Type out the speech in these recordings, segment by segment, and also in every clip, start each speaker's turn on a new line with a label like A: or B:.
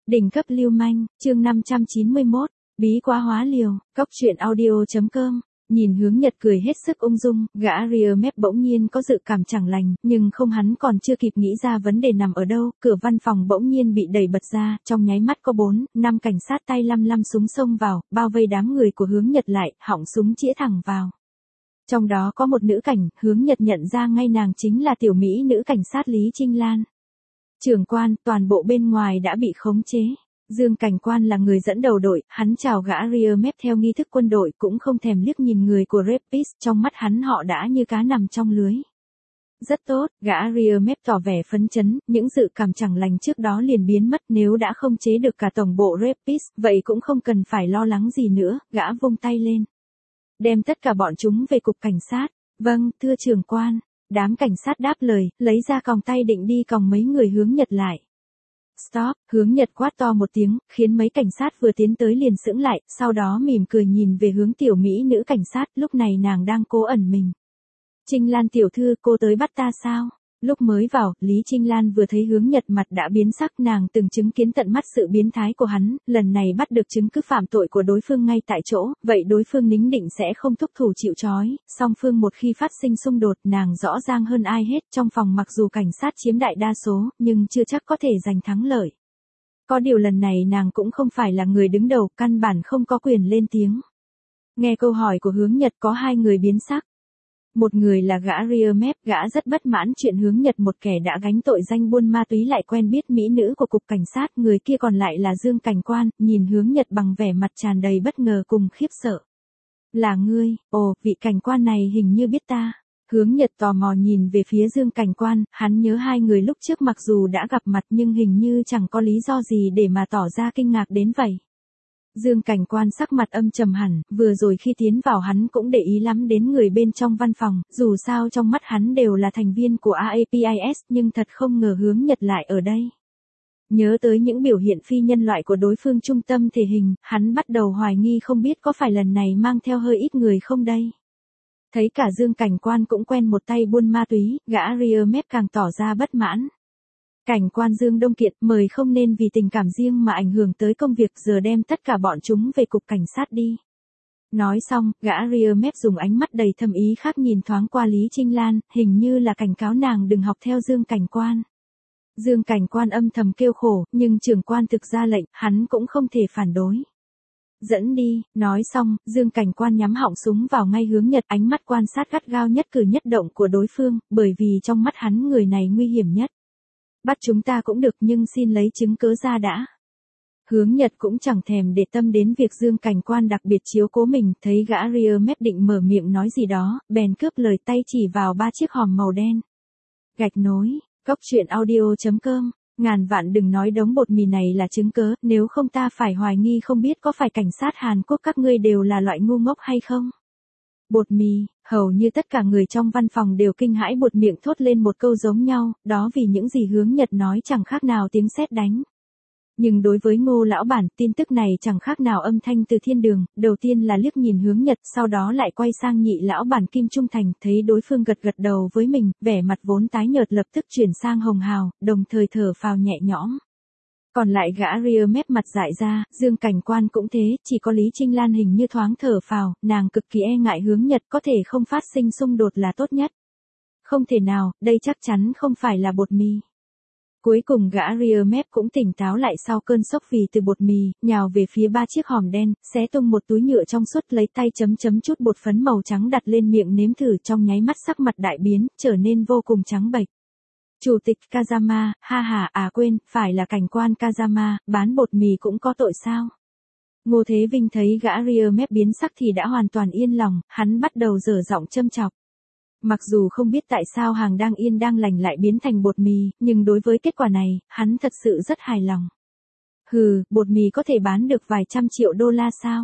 A: Đỉnh cấp lưu manh, chương 591, bí quá hóa liều, cóc truyện audio.com. Nhìn Hướng Nhật cười hết sức ung dung, gã ria mép bỗng nhiên có dự cảm chẳng lành, nhưng không, hắn còn chưa kịp nghĩ ra vấn đề nằm ở đâu, cửa văn phòng bỗng nhiên bị đẩy bật ra, trong nháy mắt có 4-5 cảnh sát tay lăm súng xông vào, bao vây đám người của Hướng Nhật lại, họng súng chĩa thẳng vào. Trong đó có một nữ cảnh, Hướng Nhật nhận ra ngay nàng chính là tiểu mỹ nữ cảnh sát Lý Trinh Lan. Trưởng quan, toàn bộ bên ngoài đã bị khống chế. Dương cảnh quan là người dẫn đầu đội, hắn chào gã ria mép theo nghi thức quân đội, cũng không thèm liếc nhìn người của rapist, trong mắt hắn họ đã như cá nằm trong lưới. Rất tốt, gã ria mép tỏ vẻ phấn chấn, những dự cảm chẳng lành trước đó liền biến mất, nếu đã không chế được cả tổng bộ rapist, vậy cũng không cần phải lo lắng gì nữa, gã vung tay lên. Đem tất cả bọn chúng về cục cảnh sát. Vâng, thưa trưởng quan. Đám cảnh sát đáp lời, lấy ra còng tay định đi còng mấy người Hướng Nhật lại. Stop, Hướng Nhật quát to một tiếng, khiến mấy cảnh sát vừa tiến tới liền sững lại, sau đó mỉm cười nhìn về hướng tiểu mỹ nữ cảnh sát, lúc này nàng đang cố ẩn mình. Trinh Lan tiểu thư, cô tới bắt ta sao? Lúc mới vào, Lý Trinh Lan vừa thấy Hướng Nhật mặt đã biến sắc, nàng từng chứng kiến tận mắt sự biến thái của hắn, lần này bắt được chứng cứ phạm tội của đối phương ngay tại chỗ, vậy đối phương nín định sẽ không thúc thủ chịu trói, song phương một khi phát sinh xung đột, nàng rõ ràng hơn ai hết, trong phòng mặc dù cảnh sát chiếm đại đa số, nhưng chưa chắc có thể giành thắng lợi. Có điều lần này nàng cũng không phải là người đứng đầu, căn bản không có quyền lên tiếng. Nghe câu hỏi của Hướng Nhật có hai người biến sắc. Một người là gã ria mép, gã rất bất mãn chuyện Hướng Nhật một kẻ đã gánh tội danh buôn ma túy lại quen biết mỹ nữ của cục cảnh sát, người kia còn lại là Dương cảnh quan, nhìn Hướng Nhật bằng vẻ mặt tràn đầy bất ngờ cùng khiếp sợ. Là ngươi, ồ, vị cảnh quan này hình như biết ta. Hướng Nhật tò mò nhìn về phía Dương cảnh quan, hắn nhớ hai người lúc trước mặc dù đã gặp mặt nhưng hình như chẳng có lý do gì để mà tỏ ra kinh ngạc đến vậy. Dương cảnh quan sắc mặt âm trầm hẳn, vừa rồi khi tiến vào hắn cũng để ý lắm đến người bên trong văn phòng, dù sao trong mắt hắn đều là thành viên của AAPIS, nhưng thật không ngờ Hướng Nhật lại ở đây. Nhớ tới những biểu hiện phi nhân loại của đối phương trung tâm thể hình, hắn bắt đầu hoài nghi không biết có phải lần này mang theo hơi ít người không đây. Thấy cả Dương cảnh quan cũng quen một tay buôn ma túy, gã ria mép càng tỏ ra bất mãn. Cảnh quan Dương Đông Kiệt, mời không nên vì tình cảm riêng mà ảnh hưởng tới công việc, giờ đem tất cả bọn chúng về cục cảnh sát đi. Nói xong, gã ria mép dùng ánh mắt đầy thâm ý khác nhìn thoáng qua Lý Trinh Lan, hình như là cảnh cáo nàng đừng học theo Dương cảnh quan. Dương cảnh quan âm thầm kêu khổ, nhưng trưởng quan thực ra lệnh, hắn cũng không thể phản đối. Dẫn đi, nói xong, Dương cảnh quan nhắm họng súng vào ngay Hướng Nhật, ánh mắt quan sát gắt gao nhất cử nhất động của đối phương, bởi vì trong mắt hắn người này nguy hiểm nhất. Bắt chúng ta cũng được nhưng xin lấy chứng cứ ra đã. Hướng Nhật cũng chẳng thèm để tâm đến việc Dương cảnh quan đặc biệt chiếu cố mình, thấy gã ria mép định mở miệng nói gì đó, bèn cướp lời tay chỉ vào 3 chiếc hòm màu đen. Gạch nối, cóc truyện audio.com, ngàn vạn đừng nói đống bột mì này là chứng cớ, nếu không ta phải hoài nghi không biết có phải cảnh sát Hàn Quốc các ngươi đều là loại ngu ngốc hay không. Bột mì, hầu như tất cả người trong văn phòng đều kinh hãi buột miệng thốt lên một câu giống nhau, đó vì những gì Hướng Nhật nói chẳng khác nào tiếng sét đánh. Nhưng đối với Ngô lão bản, tin tức này chẳng khác nào âm thanh từ thiên đường, đầu tiên là liếc nhìn Hướng Nhật, sau đó lại quay sang Nhị lão bản Kim Trung Thành, thấy đối phương gật gật đầu với mình, vẻ mặt vốn tái nhợt lập tức chuyển sang hồng hào, đồng thời thở phào nhẹ nhõm. Còn lại gã ria mép mặt dại ra, Dương cảnh quan cũng thế, chỉ có Lý Trinh Lan hình như thoáng thở phào, nàng cực kỳ e ngại Hướng Nhật, có thể không phát sinh xung đột là tốt nhất. Không thể nào, đây chắc chắn không phải là bột mì. Cuối cùng gã ria mép cũng tỉnh táo lại sau cơn sốc vì từ bột mì, nhào về phía 3 chiếc hòm đen, xé tung một túi nhựa trong suốt, lấy tay chấm chút bột phấn màu trắng đặt lên miệng nếm thử, trong nháy mắt sắc mặt đại biến, trở nên vô cùng trắng bệch. Chủ tịch Kazama, quên, phải là cảnh quan Kazama, bán bột mì cũng có tội sao? Ngô Thế Vinh thấy gã ria mép biến sắc thì đã hoàn toàn yên lòng, hắn bắt đầu dở giọng châm chọc. Mặc dù không biết tại sao hàng đang yên đang lành lại biến thành bột mì, nhưng đối với kết quả này, hắn thật sự rất hài lòng. Hừ, bột mì có thể bán được vài trăm triệu đô la sao?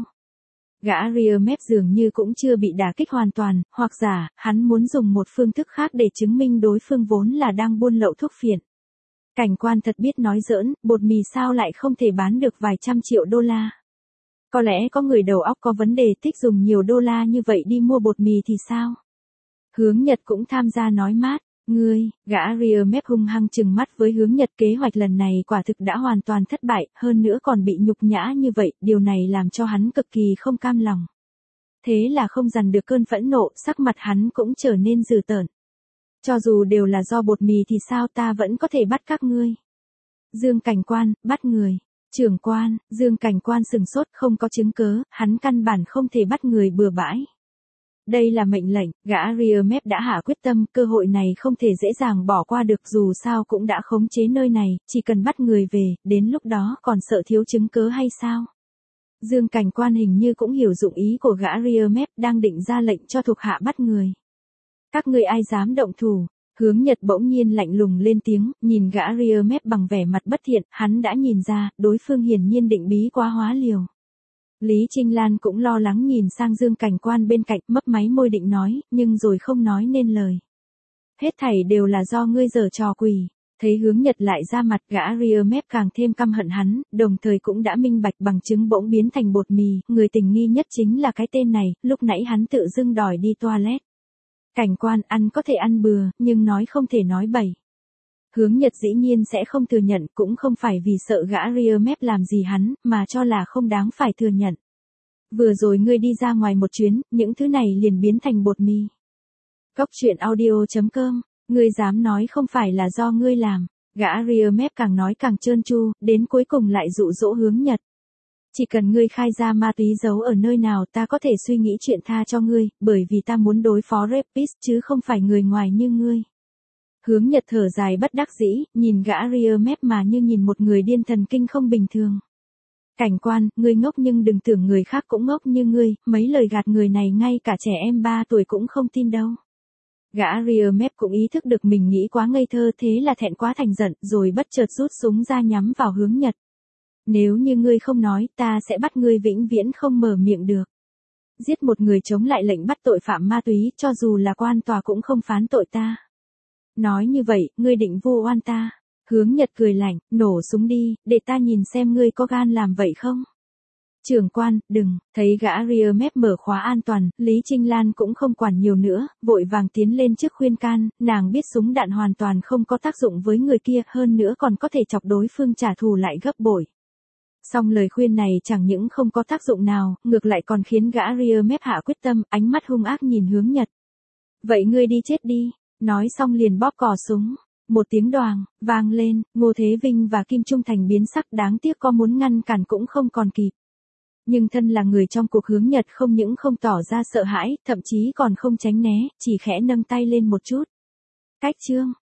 A: Gã ria mép dường như cũng chưa bị đả kích hoàn toàn, hoặc giả, hắn muốn dùng một phương thức khác để chứng minh đối phương vốn là đang buôn lậu thuốc phiện. Cảnh quan thật biết nói giỡn, bột mì sao lại không thể bán được vài trăm triệu đô la? Có lẽ có người đầu óc có vấn đề thích dùng nhiều đô la như vậy đi mua bột mì thì sao? Hướng Nhật cũng tham gia nói mát, Gã Riermep hung hăng trừng mắt với Hướng Nhật, kế hoạch lần này quả thực đã hoàn toàn thất bại, hơn nữa còn bị nhục nhã như vậy, điều này làm cho hắn cực kỳ không cam lòng. Thế là không dằn được cơn phẫn nộ, sắc mặt hắn cũng trở nên dữ tợn. Cho dù đều là do bột mì thì sao, ta vẫn có thể bắt các ngươi. Dương Cảnh Quan, bắt người. Trưởng quan, Dương Cảnh Quan sừng sốt, không có chứng cớ, hắn căn bản không thể bắt người bừa bãi. Đây là mệnh lệnh, gã Riermep đã hạ quyết tâm, cơ hội này không thể dễ dàng bỏ qua được, dù sao cũng đã khống chế nơi này, chỉ cần bắt người về, đến lúc đó còn sợ thiếu chứng cớ hay sao? Dương Cảnh Quan hình như cũng hiểu dụng ý của gã Riermep, đang định ra lệnh cho thuộc hạ bắt người. Các ngươi ai dám động thủ? Hướng Nhật bỗng nhiên lạnh lùng lên tiếng, nhìn gã Riermep bằng vẻ mặt bất thiện, hắn đã nhìn ra, đối phương hiển nhiên định bí quá hóa liều. Lý Trinh Lan cũng lo lắng nhìn sang Dương Cảnh Quan bên cạnh, mấp máy môi định nói, nhưng rồi không nói nên lời. Hết thảy đều là do ngươi giở trò quỷ. Thấy Hướng Nhật lại ra mặt, gã Riermep càng thêm căm hận hắn, đồng thời cũng đã minh bạch bằng chứng bỗng biến thành bột mì, người tình nghi nhất chính là cái tên này, lúc nãy hắn tự dưng đòi đi toilet. Cảnh quan, ăn có thể ăn bừa, nhưng nói không thể nói bậy. Hướng Nhật dĩ nhiên sẽ không thừa nhận, cũng không phải vì sợ gã Riermep làm gì hắn, mà cho là không đáng phải thừa nhận. Vừa rồi ngươi đi ra ngoài một chuyến, những thứ này liền biến thành bột mì. Cốc truyện audio.com, ngươi dám nói không phải là do ngươi làm. Gã Riermep càng nói càng trơn tru, đến cuối cùng lại dụ dỗ Hướng Nhật. Chỉ cần ngươi khai ra ma túy giấu ở nơi nào, ta có thể suy nghĩ chuyện tha cho ngươi, bởi vì ta muốn đối phó rapist chứ không phải người ngoài như ngươi. Hướng Nhật thở dài bất đắc dĩ, nhìn gã Riermep mà như nhìn một người điên thần kinh không bình thường. Cảnh quan, ngươi ngốc nhưng đừng tưởng người khác cũng ngốc như ngươi, mấy lời gạt người này ngay cả trẻ em 3 tuổi cũng không tin đâu. Gã Riermep cũng ý thức được mình nghĩ quá ngây thơ, thế là thẹn quá thành giận, rồi bất chợt rút súng ra nhắm vào Hướng Nhật. Nếu như ngươi không nói, ta sẽ bắt ngươi vĩnh viễn không mở miệng được. Giết một người chống lại lệnh bắt tội phạm ma túy, cho dù là quan tòa cũng không phán tội ta. Nói như vậy, ngươi định vu oan ta. Hướng Nhật cười lạnh, nổ súng đi, để ta nhìn xem ngươi có gan làm vậy không. Trưởng quan, đừng, thấy gã Riermep mở khóa an toàn, Lý Trinh Lan cũng không quản nhiều nữa, vội vàng tiến lên trước khuyên can, nàng biết súng đạn hoàn toàn không có tác dụng với người kia, hơn nữa còn có thể chọc đối phương trả thù lại gấp bội. Song lời khuyên này chẳng những không có tác dụng nào, ngược lại còn khiến gã Riermep hạ quyết tâm, ánh mắt hung ác nhìn Hướng Nhật. Vậy ngươi đi chết đi, nói xong liền bóp cò súng. Một tiếng đoàng, vang lên, Ngô Thế Vinh và Kim Trung Thành biến sắc, đáng tiếc có muốn ngăn cản cũng không còn kịp. Nhưng thân là người trong cuộc, Hướng Nhật không những không tỏ ra sợ hãi, thậm chí còn không tránh né, chỉ khẽ nâng tay lên một chút. Cách chương.